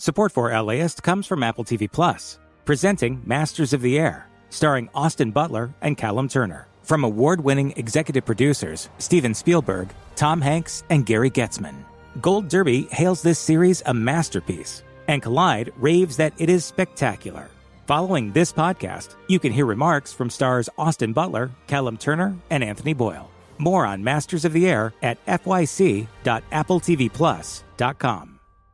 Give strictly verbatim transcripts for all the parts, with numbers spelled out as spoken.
Support for LAist comes from Apple T V Plus, presenting Masters of the Air, starring Austin Butler and Callum Turner. From award-winning executive producers Steven Spielberg, Tom Hanks, and Gary Getzman. Gold Derby hails this series a masterpiece, and Collide raves that it is spectacular. Following this podcast, you can hear remarks from stars Austin Butler, Callum Turner, and Anthony Boyle. More on Masters of the Air at f y c dot apple t v plus dot com.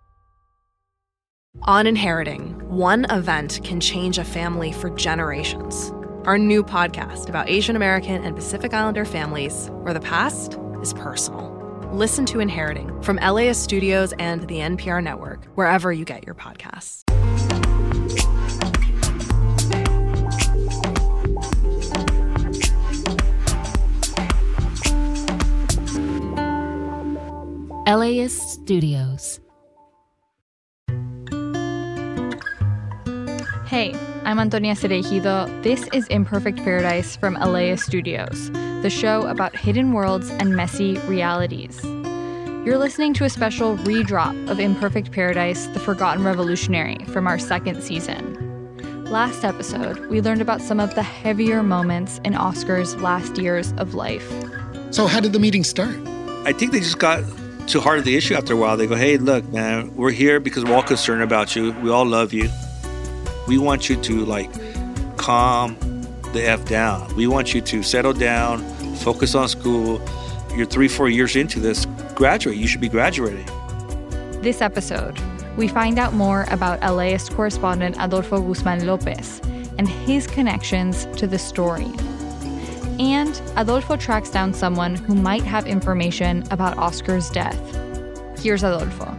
On Inheriting, one event can change a family for generations. Our new podcast about Asian American and Pacific Islander families, where the past is personal. Listen to Inheriting from L A S Studios and the N P R Network, wherever you get your podcasts. L A S Studios. Hey, I'm Antonia Cereijido. This is Imperfect Paradise from L A S Studios, the show about hidden worlds and messy realities. You're listening to a special redrop of Imperfect Paradise, The Forgotten Revolutionary from our second season. Last episode, we learned about some of the heavier moments in Oscar's last years of life. So how did the meeting start? I think they just got too hard of the issue after a while. They go, hey, look, man, we're here because we're all concerned about you. We all love you. We want you to, like, calm the F down. We want you to settle down, focus on school. You're three, four years into this. Graduate. You should be graduating. This episode, we find out more about L A S correspondent Adolfo Guzman Lopez and his connections to the story. And Adolfo tracks down someone who might have information about Oscar's death. Here's Adolfo.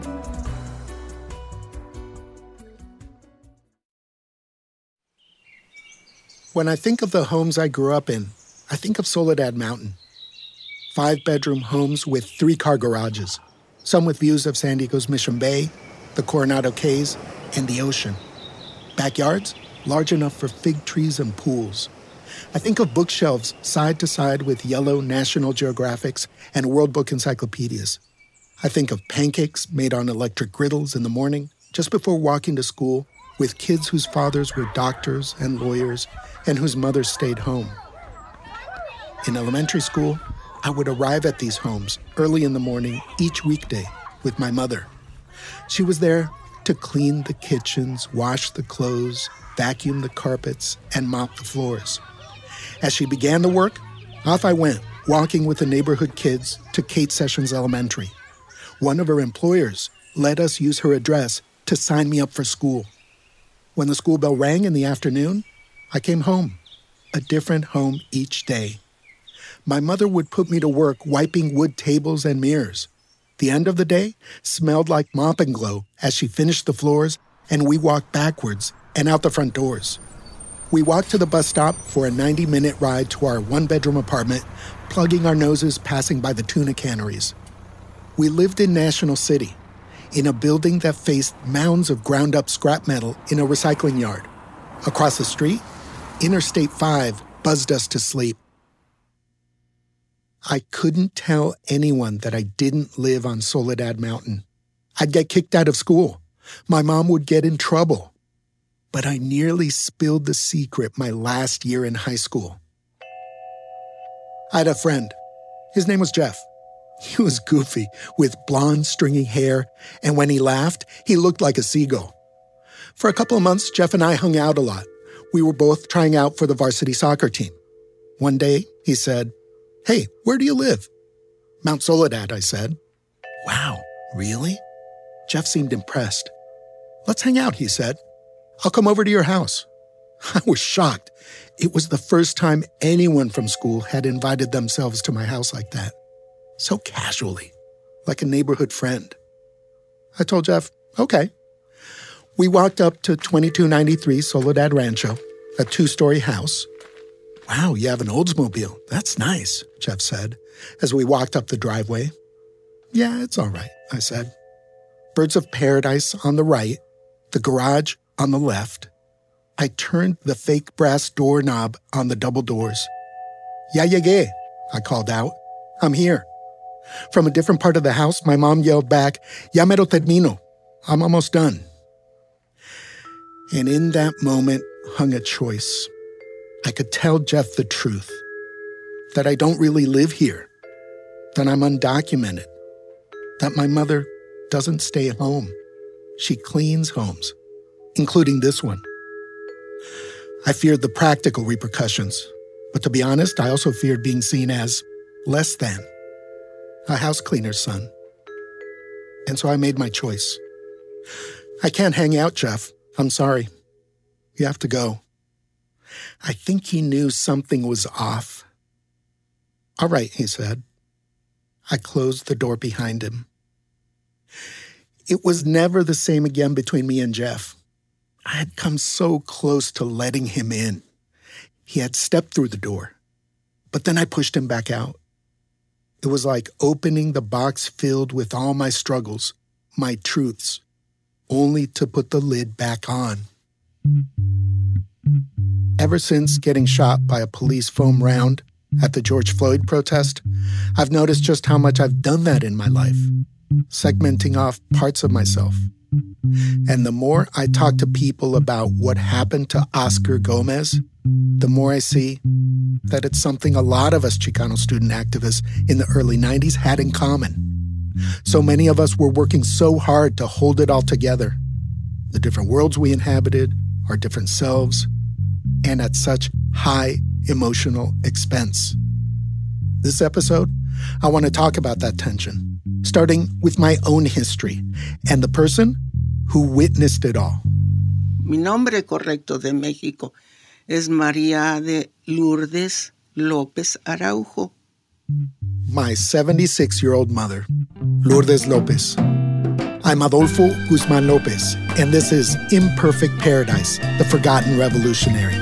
When I think of the homes I grew up in, I think of Soledad Mountain. Five-bedroom homes with three-car garages, some with views of San Diego's Mission Bay, the Coronado Cays, and the ocean. Backyards large enough for fig trees and pools. I think of bookshelves side to side with yellow National Geographics and World Book encyclopedias. I think of pancakes made on electric griddles in the morning, just before walking to school, with kids whose fathers were doctors and lawyers and whose mothers stayed home. In elementary school, I would arrive at these homes early in the morning each weekday with my mother. She was there to clean the kitchens, wash the clothes, vacuum the carpets, and mop the floors. As she began the work, off I went, walking with the neighborhood kids to Kate Sessions Elementary. One of her employers let us use her address to sign me up for school. When the school bell rang in the afternoon, I came home, a different home each day. My mother would put me to work wiping wood tables and mirrors. The end of the day smelled like mop and glow as she finished the floors, and we walked backwards and out the front doors. We walked to the bus stop for a ninety-minute ride to our one-bedroom apartment, plugging our noses passing by the tuna canneries. We lived in National City, in a building that faced mounds of ground-up scrap metal in a recycling yard. Across the street, Interstate five buzzed us to sleep. I couldn't tell anyone that I didn't live on Soledad Mountain. I'd get kicked out of school. My mom would get in trouble. But I nearly spilled the secret my last year in high school. I had a friend. His name was Jeff. He was goofy, with blonde, stringy hair, and when he laughed, he looked like a seagull. For a couple of months, Jeff and I hung out a lot. We were both trying out for the varsity soccer team. One day, he said, "Hey, where do you live?" "Mount Soledad," I said. "Wow, really?" Jeff seemed impressed. "Let's hang out," he said. "I'll come over to your house." I was shocked. It was the first time anyone from school had invited themselves to my house like that. So casually, like a neighborhood friend. I told Jeff, okay. We walked up to twenty-two ninety-three Soledad Rancho, a two-story house. "Wow, you have an Oldsmobile. That's nice," Jeff said, as we walked up the driveway. "Yeah, it's all right," I said. Birds of paradise on the right, the garage on the left. I turned the fake brass doorknob on the double doors. "Ya llegué," I called out. "I'm here." From a different part of the house, my mom yelled back, "Ya mero termino." I'm almost done. And in that moment hung a choice. I could tell Jeff the truth, that I don't really live here, that I'm undocumented, that my mother doesn't stay home. She cleans homes, including this one. I feared the practical repercussions, but to be honest, I also feared being seen as less than, a house cleaner's son. And so I made my choice. I can't hang out, Jeff. I'm sorry. You have to go. I think he knew something was off. All right, he said. I closed the door behind him. It was never the same again between me and Jeff. I had come so close to letting him in. He had stepped through the door, but then I pushed him back out. It was like opening the box filled with all my struggles, my truths, only to put the lid back on. Ever since getting shot by a police foam round at the George Floyd protest, I've noticed just how much I've done that in my life, segmenting off parts of myself. And the more I talk to people about what happened to Oscar Gomez, the more I see that it's something a lot of us Chicano student activists in the early nineties had in common. So many of us were working so hard to hold it all together. The different worlds we inhabited, our different selves, and at such high emotional expense. This episode, I want to talk about that tension, starting with my own history and the person who witnessed it all. Mi nombre correcto de México es María de Lourdes López Araujo. My seventy-six-year-old mother, Lourdes López. I'm Adolfo Guzman López, and this is Imperfect Paradise, the Forgotten Revolutionary.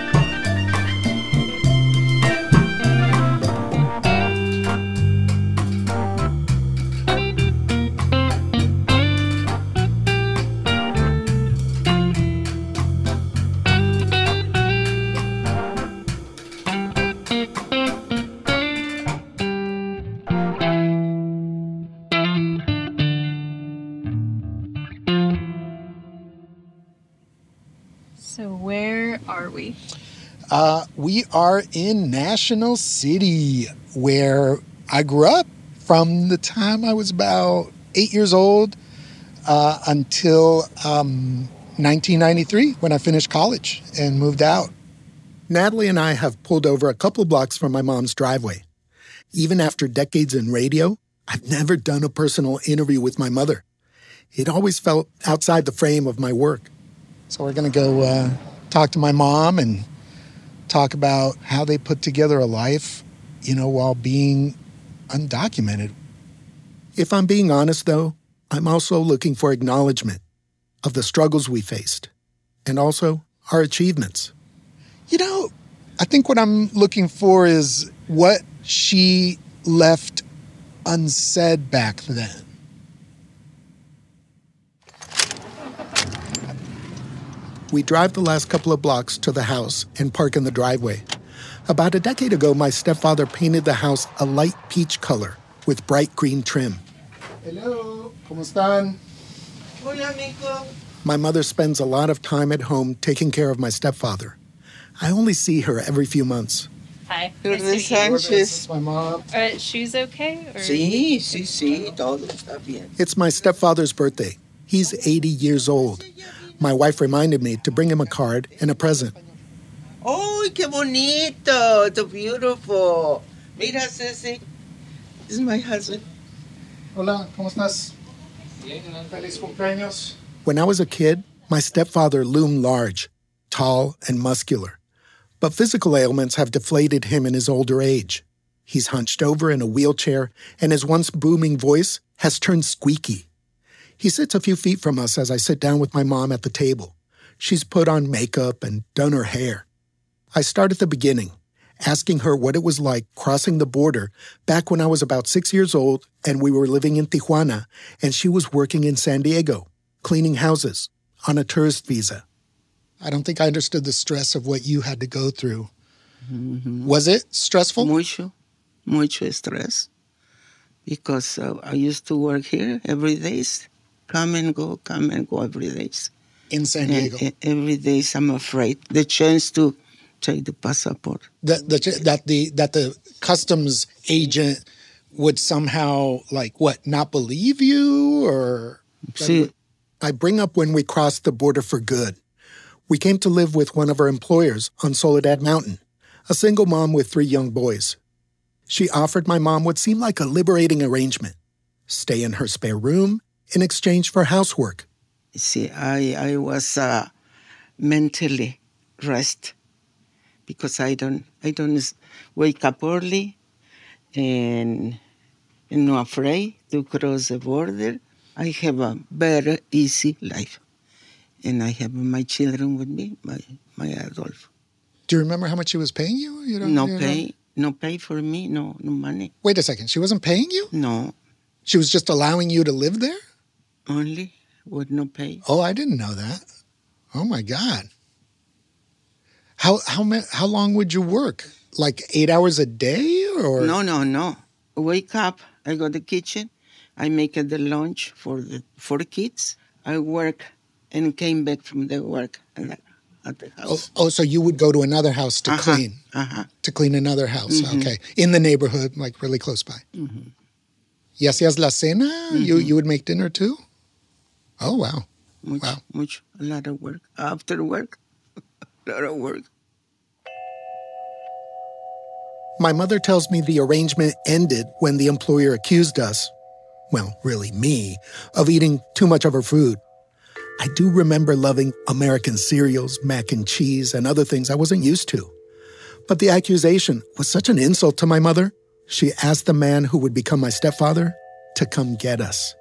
So where are we? Uh, we are in National City, where I grew up from the time I was about eight years old uh, until um, nineteen ninety-three, when I finished college and moved out. Natalie and I have pulled over a couple blocks from my mom's driveway. Even after decades in radio, I've never done a personal interview with my mother. It always felt outside the frame of my work. So we're going to go uh, talk to my mom and talk about how they put together a life, you know, while being undocumented. If I'm being honest, though, I'm also looking for acknowledgement of the struggles we faced and also our achievements. You know, I think what I'm looking for is what she left unsaid back then. We drive the last couple of blocks to the house and park in the driveway. About a decade ago, my stepfather painted the house a light peach color with bright green trim. Hello, ¿cómo están? Hola, amigo. My mother spends a lot of time at home taking care of my stepfather. I only see her every few months. Hi. Lourdes Sánchez. My mom. Are shoes okay? Or? Sí, sí, sí, todo está bien. It's my stepfather's birthday. He's eighty years old. My wife reminded me to bring him a card and a present. Oh, qué bonito, so beautiful. Mira, Ceci, this is my husband. Hola, ¿cómo estás? Bien, feliz cumpleaños. When I was a kid, my stepfather loomed large, tall and muscular. But physical ailments have deflated him in his older age. He's hunched over in a wheelchair, and his once booming voice has turned squeaky. He sits a few feet from us as I sit down with my mom at the table. She's put on makeup and done her hair. I start at the beginning, asking her what it was like crossing the border back when I was about six years old and we were living in Tijuana and she was working in San Diego, cleaning houses on a tourist visa. I don't think I understood the stress of what you had to go through. Mm-hmm. Was it stressful? Mucho, mucho stress. Because uh, I used to work here every day. Come and go, come and go every day. in San Diego. And every day I'm afraid. The chance to take the passport. The, the, that the that the customs agent would somehow, like, what, not believe you? Or Sí. I bring up when we crossed the border for good. We came to live with one of our employers on Soledad Mountain, a single mom with three young boys. She offered my mom what seemed like a liberating arrangement. Stay in her spare room in exchange for housework. See, I, I was uh, mentally rest because I don't I don't wake up early and, and not afraid to cross the border. I have a very easy life. And I have my children with me, my, my Adolfo. Do you remember how much she was paying you? You don't, No you pay, no pay for me, no, no money. Wait a second, she wasn't paying you? No, She was just allowing you to live there? only with no pay. Oh, I didn't know that. Oh my God. How how ma- how long would you work? Like eight hours a day, or No, no, no. Wake up, I go to the kitchen, I make the lunch for the for the kids. I work and came back from the work at the, at the Oh, house. oh, so you would go to another house to Uh-huh, clean, uh-huh. to clean another house, okay, in the neighborhood, like really close by. Y hacías la cena? You you would make dinner too? Oh wow. Much, Wow. much, a lot of work. After work, a lot of work. My mother tells me the arrangement ended when the employer accused us, well, really me, of eating too much of her food. I do remember loving American cereals, mac and cheese, and other things I wasn't used to. But the accusation was such an insult to my mother, she asked the man who would become my stepfather to come get us.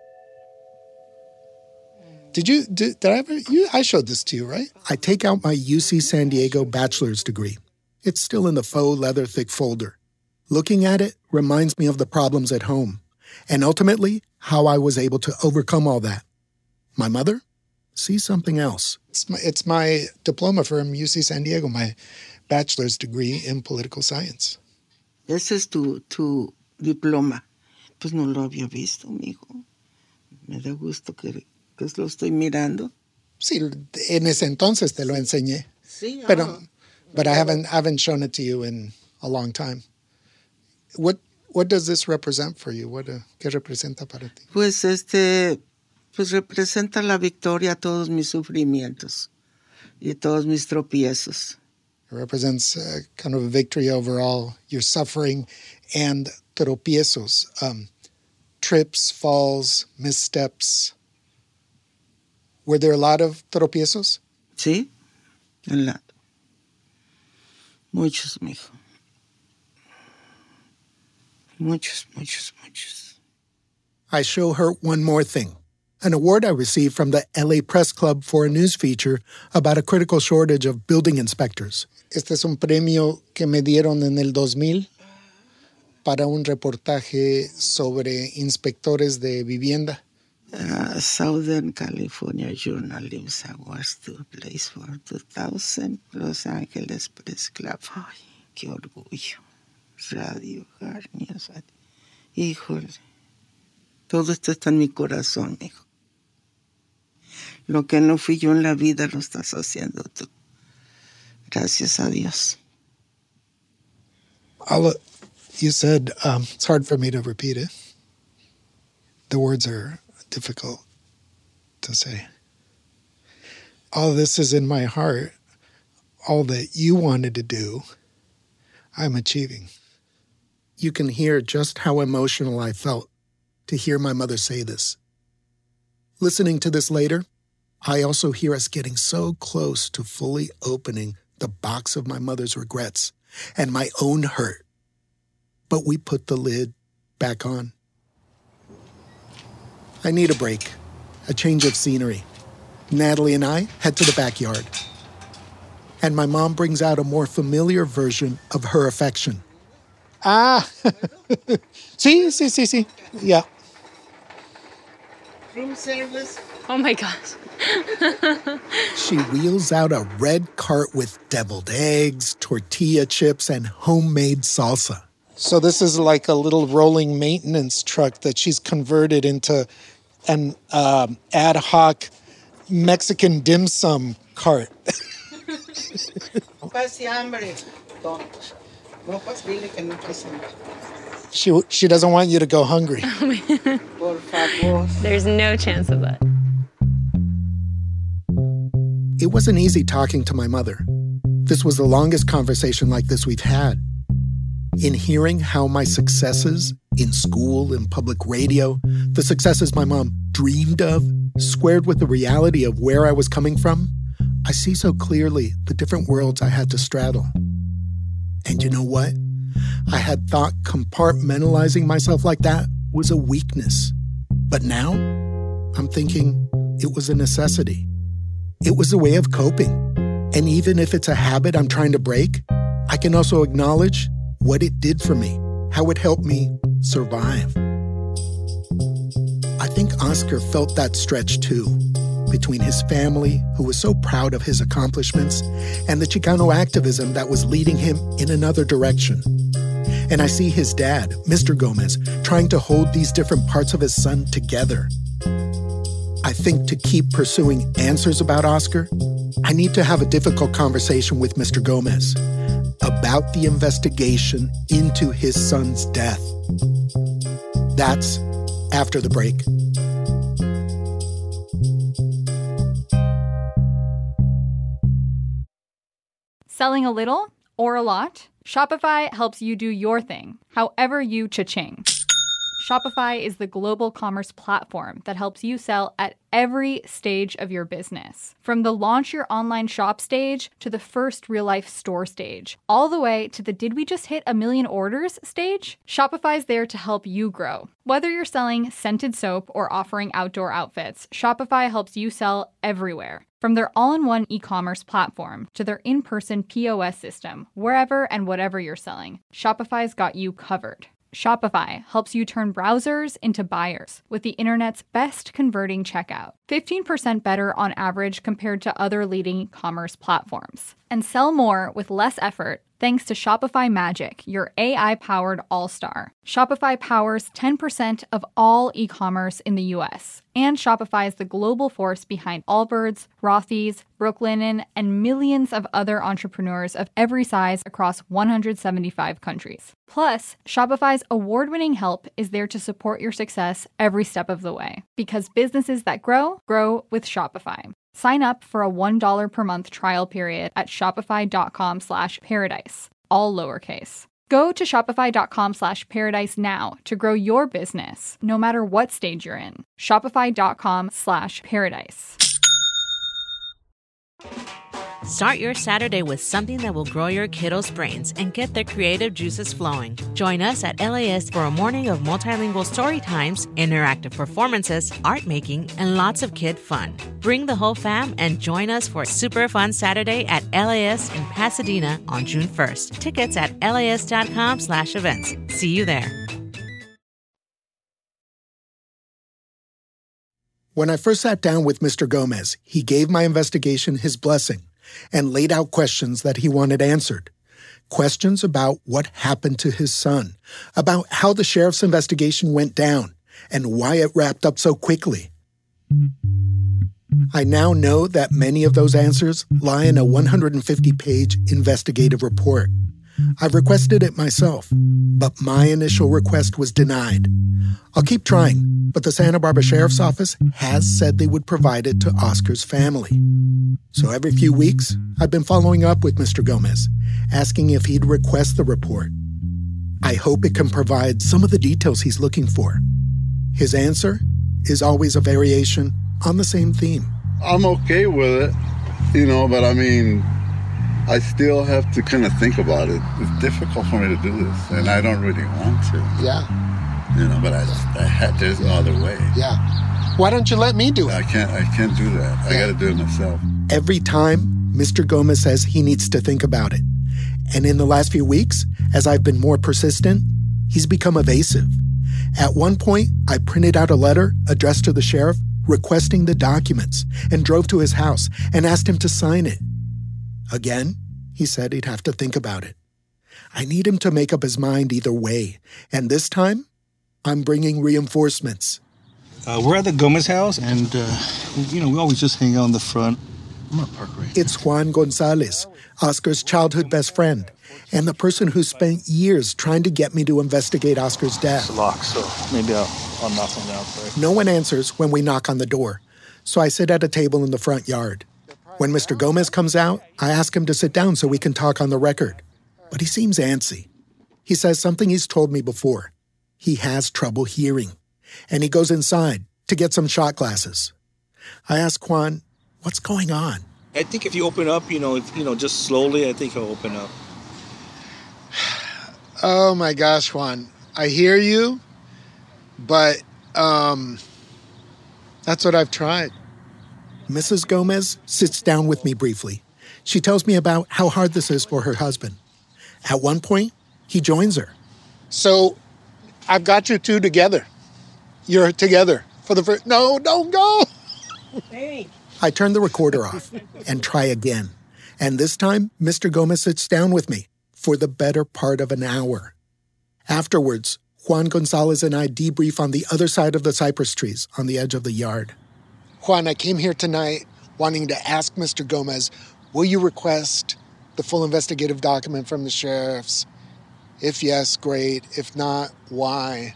Did you, did, did I ever, you, I showed this to you, right? I take out my U C San Diego bachelor's degree. It's still in the faux leather thick folder. Looking at it reminds me of the problems at home, and ultimately how I was able to overcome all that. My mother sees something else. It's my, it's my diploma from U C San Diego, my bachelor's degree in political science. Ese es tu, tu diploma. Pues no lo había visto, mijo. Me da gusto que, que lo estoy mirando. Sí, en ese entonces te lo enseñé. Sí, Pero, ah. but I haven't haven't shown it to you in a long time. What what does this represent for you? What uh, ¿Qué representa para ti? Pues este, pues representa la victoria a todos mis sufrimientos y todos mis tropiezos. It represents uh, kind of a victory over all your suffering and tropiezos, um, trips, falls, missteps. Were there a lot of tropiezos? Sí, a lot. Muchos, mijo. Muchos, muchos, muchos. I show her one more thing, an award I received from the L A Press Club for a news feature about a critical shortage of building inspectors. Este es un premio que me dieron en el dos mil para un reportaje sobre inspectores de vivienda. Uh, Southern California Journalism Awards took place for two thousand, Los Angeles Press Club. Ay, qué orgullo. Radio, Garnias. Híjole. Todo esto está en mi corazón, hijo. Lo que no fui yo en la vida lo estás haciendo tú. Gracias a Dios. I'll, you said um, it's hard for me to repeat it. The words are difficult to say. All this is in my heart. All that you wanted to do, I'm achieving. You can hear just how emotional I felt to hear my mother say this. Listening to this later, I also hear us getting so close to fully opening the box of my mother's regrets and my own hurt. But we put the lid back on. I need a break, a change of scenery. Natalie and I head to the backyard. And my mom brings out a more familiar version of her affection. Ah, sí, sí, sí, sí, yeah. Room service. Oh my gosh. She wheels out a red cart with deviled eggs, tortilla chips, and homemade salsa. So this is like a little rolling maintenance truck that she's converted into an um, ad hoc Mexican dim sum cart. She she doesn't want you to go hungry. There's no chance of that. It wasn't easy talking to my mother. This was the longest conversation like this we've had. In hearing how my successes in school and public radio, the successes my mom dreamed of, squared with the reality of where I was coming from, I see so clearly the different worlds I had to straddle. And you know what? I had thought compartmentalizing myself like that was a weakness. But now, I'm thinking it was a necessity. It was a way of coping. And even if it's a habit I'm trying to break, I can also acknowledge what it did for me, how it helped me survive. I think Oscar felt that stretch too, between his family, who was so proud of his accomplishments, and the Chicano activism that was leading him in another direction. And I see his dad, Mister Gomez, trying to hold these different parts of his son together. I think to keep pursuing answers about Oscar, I need to have a difficult conversation with Mister Gomez about the investigation into his son's death. That's after the break. Selling a little or a lot? Shopify helps you do your thing, however you cha-ching. Shopify is the global commerce platform that helps you sell at every stage of your business. From the launch your online shop stage to the first real-life store stage, all the way to the did we just hit a million orders stage? Shopify's there to help you grow. Whether you're selling scented soap or offering outdoor outfits, Shopify helps you sell everywhere. From their all-in-one e-commerce platform to their in-person P O S system, wherever and whatever you're selling, Shopify's got you covered. Shopify helps you turn browsers into buyers with the internet's best converting checkout. fifteen percent better on average compared to other leading commerce platforms. And sell more with less effort thanks to Shopify Magic, your A I-powered all-star. Shopify powers ten percent of all e-commerce in the U S. And Shopify is the global force behind Allbirds, Rothy's, Brooklinen, and millions of other entrepreneurs of every size across one hundred seventy-five countries. Plus, Shopify's award-winning help is there to support your success every step of the way. Because businesses that grow, grow with Shopify. Sign up for a one dollar per month trial period at shopify.com slash paradise, all lowercase. Go to shopify.com slash paradise now to grow your business, no matter what stage you're in. Shopify.com slash paradise. Start your Saturday with something that will grow your kiddos' brains and get their creative juices flowing. Join us at L A S for a morning of multilingual story times, interactive performances, art making, and lots of kid fun. Bring the whole fam and join us for a super fun Saturday at L A S in Pasadena on June first. Tickets at las.com slash events. See you there. When I first sat down with Mister Gomez, he gave my investigation his blessing and laid out questions that he wanted answered. Questions about what happened to his son, about how the sheriff's investigation went down, and why it wrapped up so quickly. I now know that many of those answers lie in a one hundred fifty page investigative report. I've requested it myself, but my initial request was denied. I'll keep trying, but the Santa Barbara Sheriff's Office has said they would provide it to Oscar's family. So every few weeks, I've been following up with Mister Gomez, asking if he'd request the report. I hope it can provide some of the details he's looking for. His answer is always a variation on the same theme. I'm okay with it, you know, but I mean, I still have to kind of think about it. It's difficult for me to do this, and I don't really want to. Yeah. You know, but I, I had, there's no other way. Yeah. Why don't you let me do it? I can't, I can't do that. I got to do it myself. Every time, Mister Gomez says he needs to think about it. And in the last few weeks, as I've been more persistent, he's become evasive. At one point, I printed out a letter addressed to the sheriff requesting the documents and drove to his house and asked him to sign it. Again, he said he'd have to think about it. I need him to make up his mind either way. And this time, I'm bringing reinforcements. Uh, we're at the Gomez house, and, uh, you know, we always just hang out in the front. I'm going to park right here. It's Juan Gonzalez, Oscar's childhood best friend, and the person who spent years trying to get me to investigate Oscar's death. It's locked, so maybe I'll, I'll knock on the outside. No one answers when we knock on the door, so I sit at a table in the front yard. When Mister Gomez comes out, I ask him to sit down so we can talk on the record. But he seems antsy. He says something he's told me before. He has trouble hearing, and he goes inside to get some shot glasses. I ask Juan, what's going on? I think if you open up, you know, if, you know, just slowly, I think he'll open up. Oh my gosh, Juan. I hear you, but um, that's what I've tried. Missus Gomez sits down with me briefly. She tells me about how hard this is for her husband. At one point, he joins her. So, I've got you two together. You're together for the first... No, don't go! Hey. I turn the recorder off and try again. And this time, Mister Gomez sits down with me for the better part of an hour. Afterwards, Juan Gonzalez and I debrief on the other side of the cypress trees on the edge of the yard. Juan, I came here tonight wanting to ask Mister Gomez, will you request the full investigative document from the sheriffs? If yes, great. If not, why?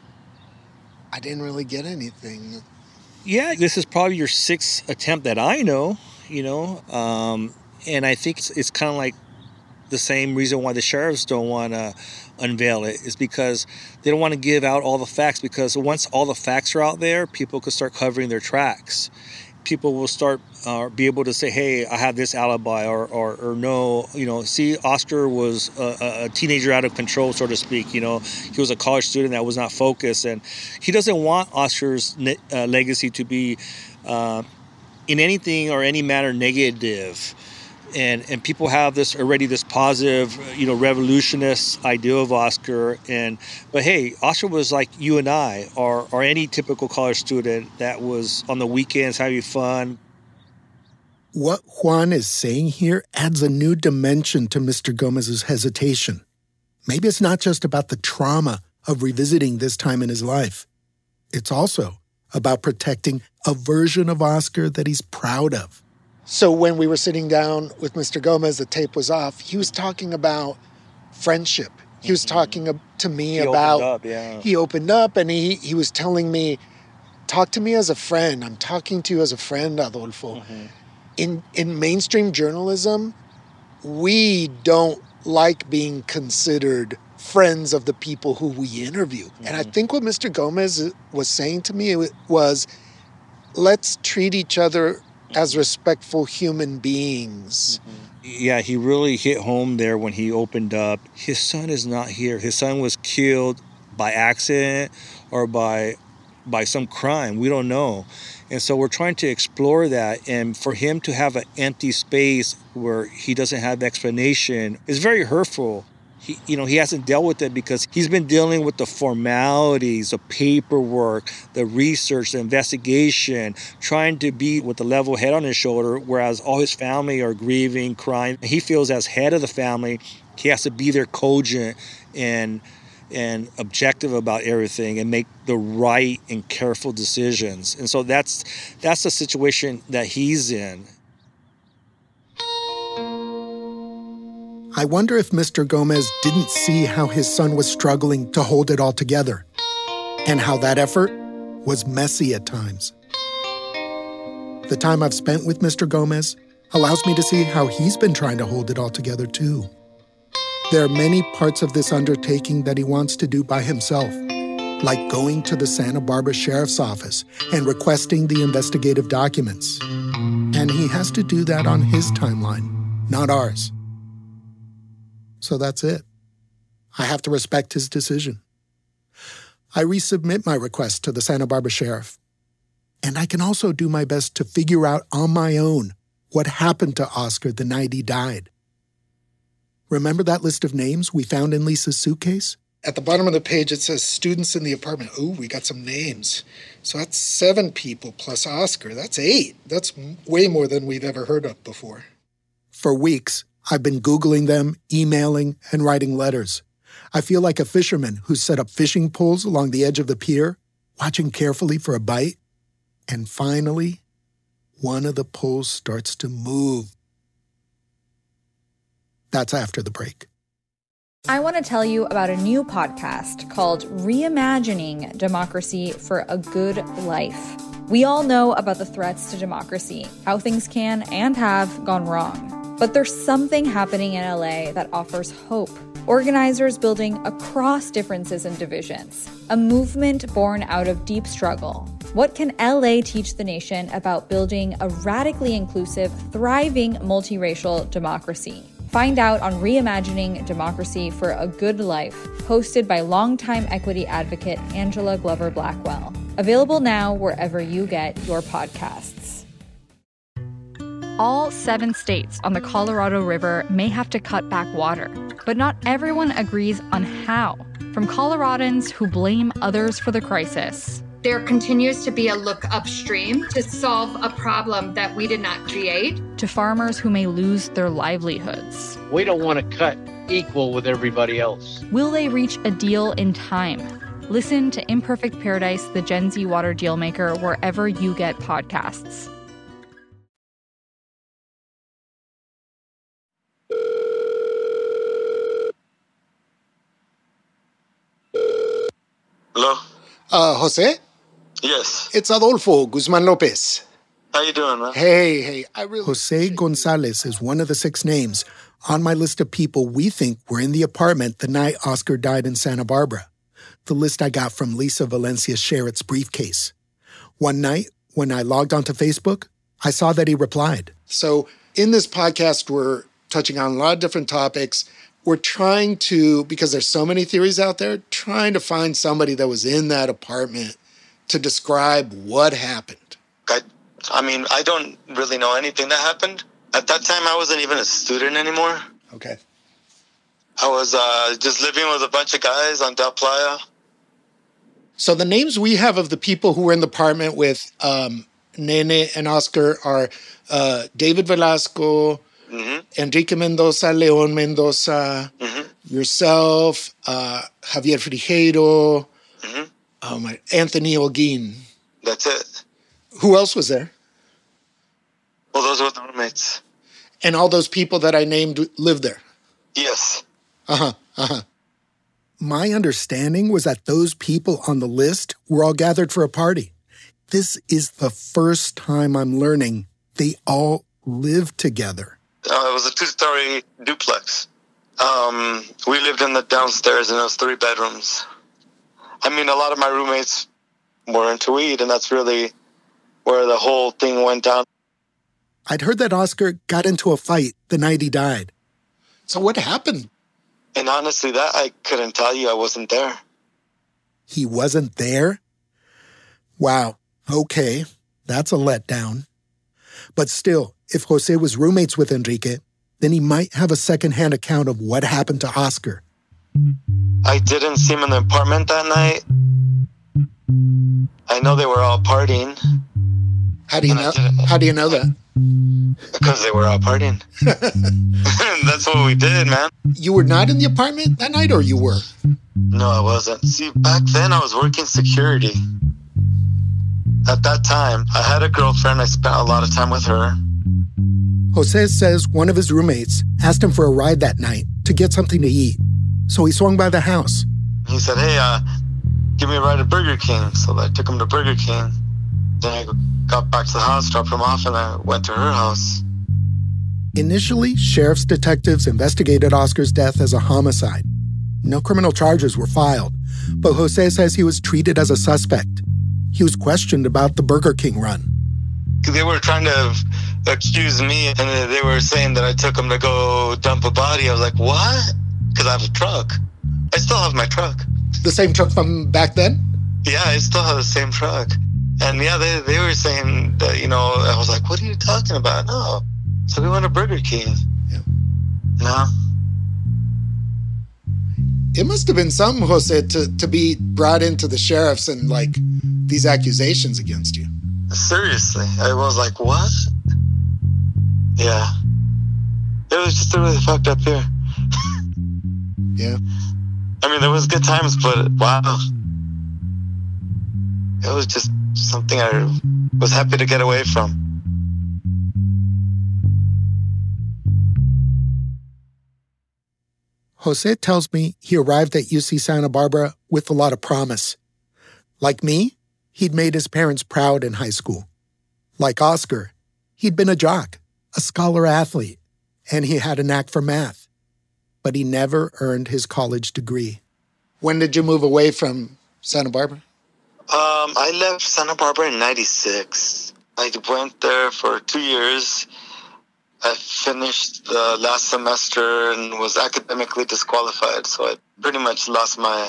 I didn't really get anything. Yeah, this is probably your sixth attempt that I know, you know, um, and I think it's, it's kind of like the same reason why the sheriffs don't want to unveil it is because they don't want to give out all the facts, because once all the facts are out there, people could start covering their tracks. People will start uh, be able to say, hey, I have this alibi, or, or, or no, you know, see, Oscar was a, a teenager out of control, so to speak. You know, he was a college student that was not focused, and he doesn't want Oscar's ne- uh, legacy to be uh, in anything or any manner negative. And and people have this already this positive, you know, revolutionist idea of Oscar. And but hey, Oscar was like you and I, or or any typical college student that was on the weekends having fun. What Juan is saying here adds a new dimension to Mister Gomez's hesitation. Maybe it's not just about the trauma of revisiting this time in his life. It's also about protecting a version of Oscar that he's proud of. So when we were sitting down with Mister Gomez, the tape was off, he was talking about friendship. He was talking to me he about... Opened up, yeah. He opened up, and he, he was telling me, talk to me as a friend. I'm talking to you as a friend, Adolfo. Mm-hmm. In, in mainstream journalism, we don't like being considered friends of the people who we interview. Mm-hmm. And I think what Mister Gomez was saying to me was, let's treat each other as respectful human beings. Mm-hmm. Yeah, he really hit home there when he opened up. His son is not here. His son was killed by accident or by by some crime. We don't know. And so we're trying to explore that. And for him to have an empty space where he doesn't have explanation is very hurtful. He, you know, he hasn't dealt with it because he's been dealing with the formalities, the paperwork, the research, the investigation, trying to be with the level head on his shoulder, whereas all his family are grieving, crying. He feels as head of the family, he has to be there cogent and and objective about everything and make the right and careful decisions. And so that's that's the situation that he's in. I wonder if Mister Gomez didn't see how his son was struggling to hold it all together, and how that effort was messy at times. The time I've spent with Mister Gomez allows me to see how he's been trying to hold it all together too. There are many parts of this undertaking that he wants to do by himself, like going to the Santa Barbara Sheriff's Office and requesting the investigative documents. And he has to do that on his timeline, not ours. So that's it. I have to respect his decision. I resubmit my request to the Santa Barbara Sheriff. And I can also do my best to figure out on my own what happened to Oscar the night he died. Remember that list of names we found in Lisa's suitcase? At the bottom of the page, it says students in the apartment. Ooh, we got some names. So that's seven people plus Oscar. That's eight. That's way more than we've ever heard of before. For weeks, I've been Googling them, emailing, and writing letters. I feel like a fisherman who's set up fishing poles along the edge of the pier, watching carefully for a bite, And finally, one of the poles starts to move. That's after the break. I want to tell you about a new podcast called Reimagining Democracy for a Good Life. We all know about the threats to democracy, how things can and have gone wrong. But there's something happening in L A that offers hope. Organizers building across differences and divisions. A movement born out of deep struggle. What can L A teach the nation about building a radically inclusive, thriving, multiracial democracy? Find out on Reimagining Democracy for a Good Life, hosted by longtime equity advocate Angela Glover Blackwell. Available now wherever you get your podcasts. All seven states on the Colorado River may have to cut back water, but not everyone agrees on how. From Coloradans who blame others for the crisis. There continues to be a look upstream to solve a problem that we did not create. To farmers who may lose their livelihoods. We don't want to cut equal with everybody else. Will they reach a deal in time? Listen to Imperfect Paradise, the Gen Z Water Dealmaker, wherever you get podcasts. Hello? Uh, Jose? Yes. It's Adolfo Guzman Lopez. How you doing, man? Hey, hey. I really Jose Gonzalez is one of the six names on my list of people we think were in the apartment the night Oscar died in Santa Barbara. The list I got from Lisa Valencia Sherritt's briefcase. One night, when I logged onto Facebook, I saw that he replied. So in this podcast, we're touching on a lot of different topics. We're trying to, because there's so many theories out there, trying to find somebody that was in that apartment to describe what happened. I, I mean, I don't really know anything that happened. At that time, I wasn't even a student anymore. Okay. I was uh, just living with a bunch of guys on Del Playa. So the names we have of the people who were in the apartment with um, Nene and Oscar are uh, David Velasco, mm-hmm. Enrique Mendoza, Leon Mendoza, mm-hmm. yourself, uh, Javier Frigeiro, mm-hmm. oh my, Anthony Holguin. That's it. Who else was there? Well, those were the roommates. And all those people that I named lived there? Yes. Uh-huh, uh-huh. My understanding was that those people on the list were all gathered for a party. This is the first time I'm learning they all live together. Uh, it was a two-story duplex. Um, we lived in the downstairs, and it was three bedrooms. I mean, a lot of my roommates were into weed, and that's really where the whole thing went down. I'd heard that Oscar got into a fight the night he died. So what happened? And honestly, that I couldn't tell you. I wasn't there. He wasn't there? Wow. Okay. That's a letdown. But still, if Jose was roommates with Enrique, then he might have a secondhand account of what happened to Oscar. I didn't see him in the apartment that night. I know they were all partying. How do you know? How do you know that? Because they were all partying. That's what we did, man. You were not in the apartment that night, or you were? No, I wasn't. See, back then I was working security. At that time, I had a girlfriend. I spent a lot of time with her. Jose says one of his roommates asked him for a ride that night to get something to eat. So he swung by the house. He said, hey, uh, give me a ride to Burger King. So I took him to Burger King. Then I got back to the house, dropped him off, and I went to her house. Initially, sheriff's detectives investigated Oscar's death as a homicide. No criminal charges were filed, but Jose says he was treated as a suspect. He was questioned about the Burger King run. They were trying to accuse me, and they were saying that I took him to go dump a body. I was like, what? Because I have a truck. I still have my truck. The same truck from back then? Yeah, I still have the same truck. And yeah, they, they were saying that, you know, I was like, what are you talking about? No. So we went to Burger King. Yeah. No. It must have been something, Jose, to, to be brought into the sheriff's and, like, these accusations against you. Seriously. I was like, what? Yeah. It was just a really fucked up year. Yeah. I mean, there was good times, but wow. It was just something I was happy to get away from. Jose tells me he arrived at U C Santa Barbara with a lot of promise. Like me, he'd made his parents proud in high school. Like Oscar, he'd been a jock, a scholar athlete, and he had a knack for math. But he never earned his college degree. When did you move away from Santa Barbara? Um, I left Santa Barbara in ninety-six. I went there for two years. I finished the last semester and was academically disqualified, so I pretty much lost my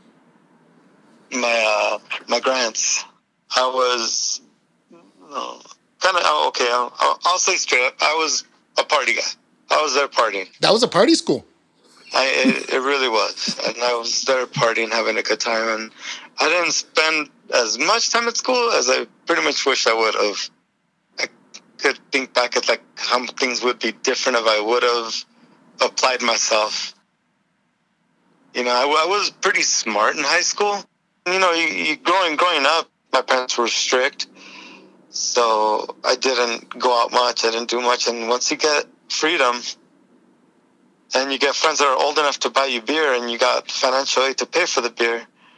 my uh, my grants. I was no, kind of oh, okay. I'll, I'll, I'll say straight up, I was a party guy. I was there partying. That was a party school. I it, it really was, and I was there partying, having a good time, and I didn't spend as much time at school as I pretty much wish I would have. I could think back at like how things would be different if I would have applied myself. You know, I, I was pretty smart in high school. You know, you, you growing growing up, my parents were strict, so I didn't go out much. I didn't do much, and once you get freedom, and you get friends that are old enough to buy you beer, and you got financial aid to pay for the beer,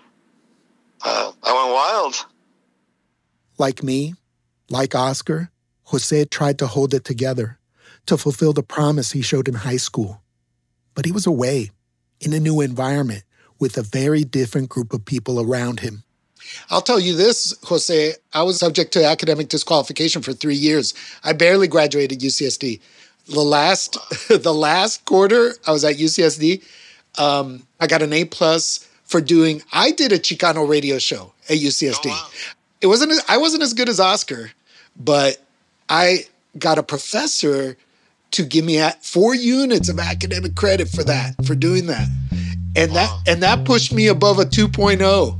uh, I went wild. Like me, like Oscar, Jose tried to hold it together, to fulfill the promise he showed in high school. But he was away, in a new environment, with a very different group of people around him. I'll tell you this, Jose, I was subject to academic disqualification for three years. I barely graduated U C S D. The last, the last quarter I was at U C S D, um, I got an A plus for doing, I did a Chicano radio show at U C S D. Oh, wow. It wasn't, I wasn't as good as Oscar, but I got a professor to give me four units of academic credit for that, for doing that. And wow. that and that pushed me above a two point oh.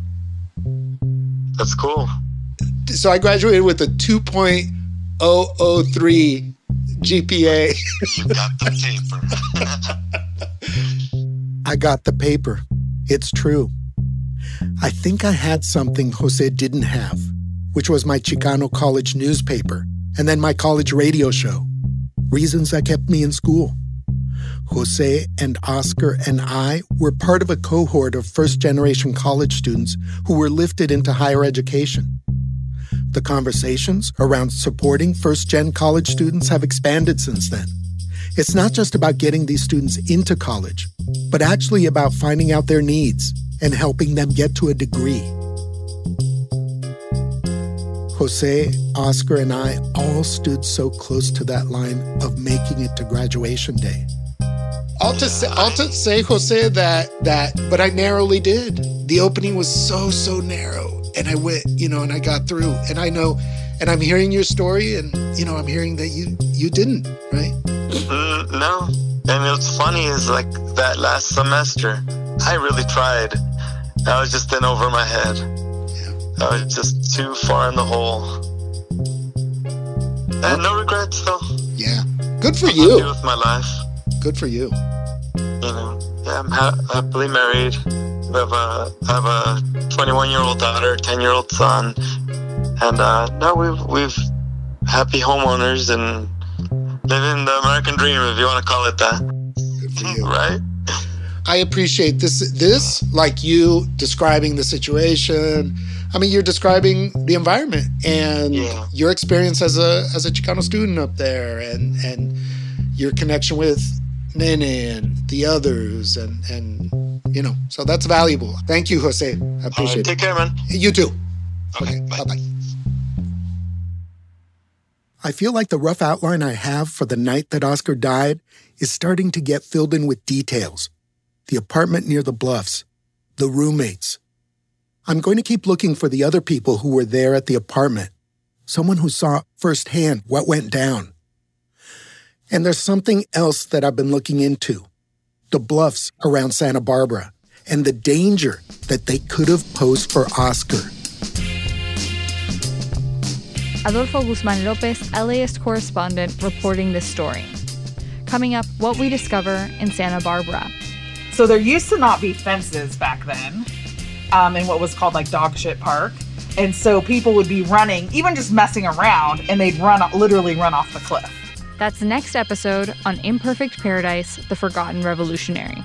That's cool. So I graduated with a two point oh oh three G P A. You got the paper. I got the paper. It's true. I think I had something Jose didn't have, which was my Chicano college newspaper and then my college radio show. Reasons that kept me in school. Jose and Oscar and I were part of a cohort of first-generation college students who were lifted into higher education. The conversations around supporting first-gen college students have expanded since then. It's not just about getting these students into college, but actually about finding out their needs and helping them get to a degree. Jose, Oscar, and I all stood so close to that line of making it to graduation day. I'll just say, I'll just say, Jose, that, that, but I narrowly did. The opening was so, so narrow. And I went, you know, and I got through. And I know, and I'm hearing your story, and, you know, I'm hearing that you, you didn't, right? Mm, no. And what's funny is, like, that last semester, I really tried. I was just in over my head. Yeah. I was just too far in the hole. And no regrets, though. Yeah. Good for I'm you. happy with my life. Good for you. You know, yeah, I'm ha- happily married. We have a, I have a twenty-one-year-old daughter, ten-year-old son, and uh, no, we've we've happy homeowners and living the American dream, if you want to call it that. Good for you, right? I appreciate this. This, like you describing the situation. I mean, you're describing the environment and yeah. your experience as a as a Chicano student up there, and and your connection with Nene and the others, and, and you know, so that's valuable. Thank you, Jose. I appreciate right, it. Take care, man. You too. Okay, okay, bye. Bye-bye. I feel like the rough outline I have for the night that Oscar died is starting to get filled in with details. The apartment near the Bluffs, the roommates. I'm going to keep looking for the other people who were there at the apartment, someone who saw firsthand what went down. And there's something else that I've been looking into. The Bluffs around Santa Barbara and the danger that they could have posed for Oscar. Adolfo Guzman Lopez, LAist correspondent, reporting this story. Coming up, what we discover in Santa Barbara. So there used to not be fences back then um, in what was called like Dog Shit Park. And so people would be running, even just messing around, and they'd run, literally run off the cliff. That's next episode on Imperfect Paradise, The Forgotten Revolutionary.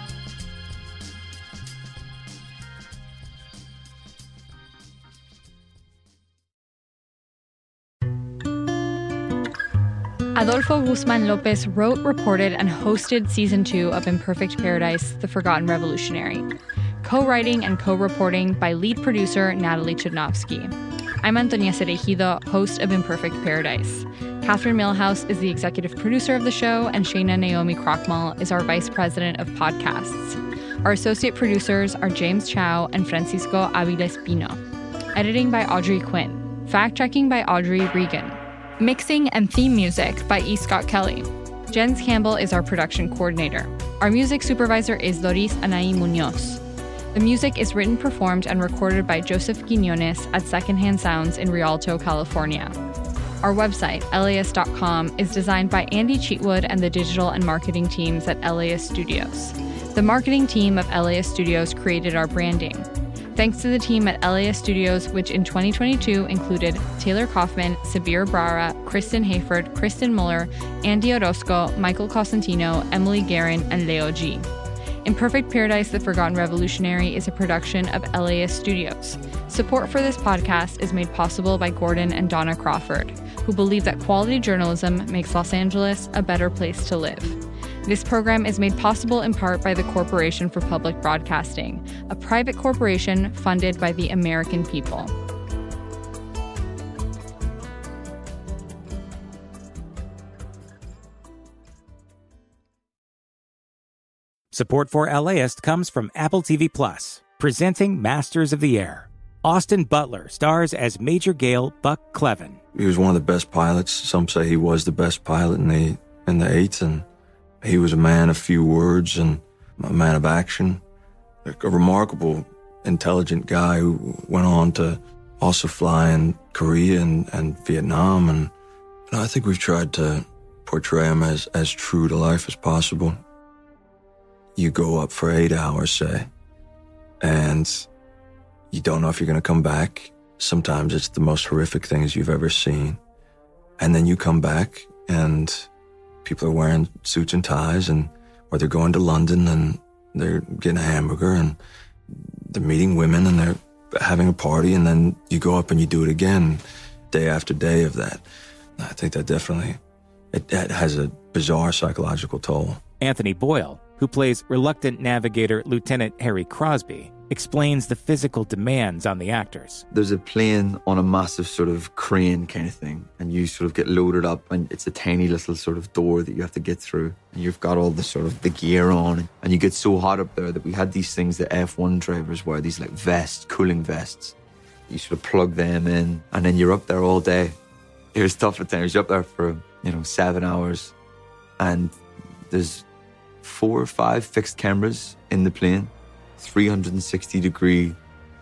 Adolfo Guzman Lopez wrote, reported, and hosted Season two of Imperfect Paradise, The Forgotten Revolutionary. Co-writing and co-reporting by lead producer Natalie Chudnovsky. I'm Antonia Cereijido, host of Imperfect Paradise. Catherine Millhouse is the executive producer of the show, and Shayna Naomi Krochmal is our vice president of podcasts. Our associate producers are James Chow and Francisco Avila Espino. Editing by Audrey Quinn. Fact-checking by Audrey Regan. Mixing and theme music by E. Scott Kelly. Jens Campbell is our production coordinator. Our music supervisor is Doris Anaí Munoz. The music is written, performed, and recorded by Joseph Quinones at Secondhand Sounds in Rialto, California. Our website, L A S dot com, is designed by Andy Cheatwood and the digital and marketing teams at L A S Studios. The marketing team of L A S Studios created our branding. Thanks to the team at L A S Studios, which in twenty twenty-two included Taylor Kaufman, Sabir Brara, Kristen Hayford, Kristen Muller, Andy Orozco, Michael Cosentino, Emily Guerin, and Leo G. Imperfect Paradise, The Forgotten Revolutionary is a production of L A S Studios. Support for this podcast is made possible by Gordon and Donna Crawford, who believe that quality journalism makes Los Angeles a better place to live. This program is made possible in part by the Corporation for Public Broadcasting, a private corporation funded by the American people. Support for LAist comes from Apple T V Plus, presenting Masters of the Air. Austin Butler stars as Major Gale Buck Clevin. He was one of the best pilots. Some say he was the best pilot in the in the eights, and he was a man of few words and a man of action. A remarkable, intelligent guy who went on to also fly in Korea and, and Vietnam. And you know, I think we've tried to portray him as, as true to life as possible. You go up for eight hours, say, and you don't know if you're going to come back. Sometimes it's the most horrific things you've ever seen. And then you come back and people are wearing suits and ties, and or they're going to London and they're getting a hamburger and they're meeting women and they're having a party, and then you go up and you do it again day after day of that. I think that definitely, it, it has a bizarre psychological toll. Anthony Boyle, who plays reluctant navigator Lieutenant Harry Crosby, explains the physical demands on the actors. There's a plane on a massive sort of crane kind of thing, and you sort of get loaded up, and it's a tiny little sort of door that you have to get through, and you've got all the sort of the gear on, and you get so hot up there that we had these things that F one drivers wear, these like vests, cooling vests. You sort of plug them in, and then you're up there all day. It was tough at times. You're up there for, you know, seven hours, and there's four or five fixed cameras in the plane, three hundred sixty degree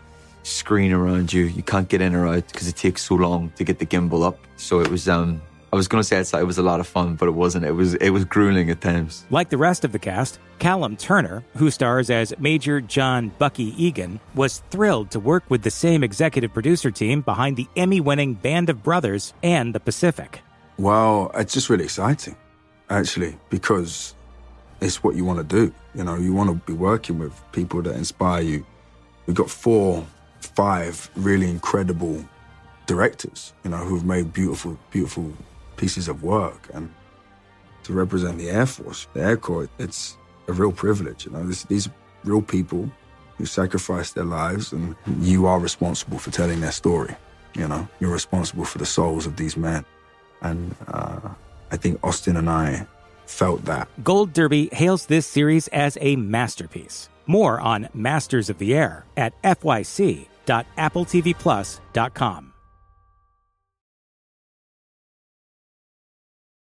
screen around you. You can't get in or out because it takes so long to get the gimbal up. So it was, um, I was going to say it's like, it was a lot of fun, but it wasn't. It was, it was grueling at times. Like the rest of the cast, Callum Turner, who stars as Major John Bucky Egan, was thrilled to work with the same executive producer team behind the Emmy-winning Band of Brothers and The Pacific. Well, it's just really exciting, actually, because it's what you want to do. You know, you want to be working with people that inspire you. We've got four, five really incredible directors, you know, who've made beautiful, beautiful pieces of work. And to represent the Air Force, the Air Corps, it's a real privilege. You know, this, these are real people who sacrificed their lives, and you are responsible for telling their story. You know, you're responsible for the souls of these men. And uh, I think Austin and I felt that. Gold Derby hails this series as a masterpiece. More on Masters of the Air at f y c dot apple t v plus dot com.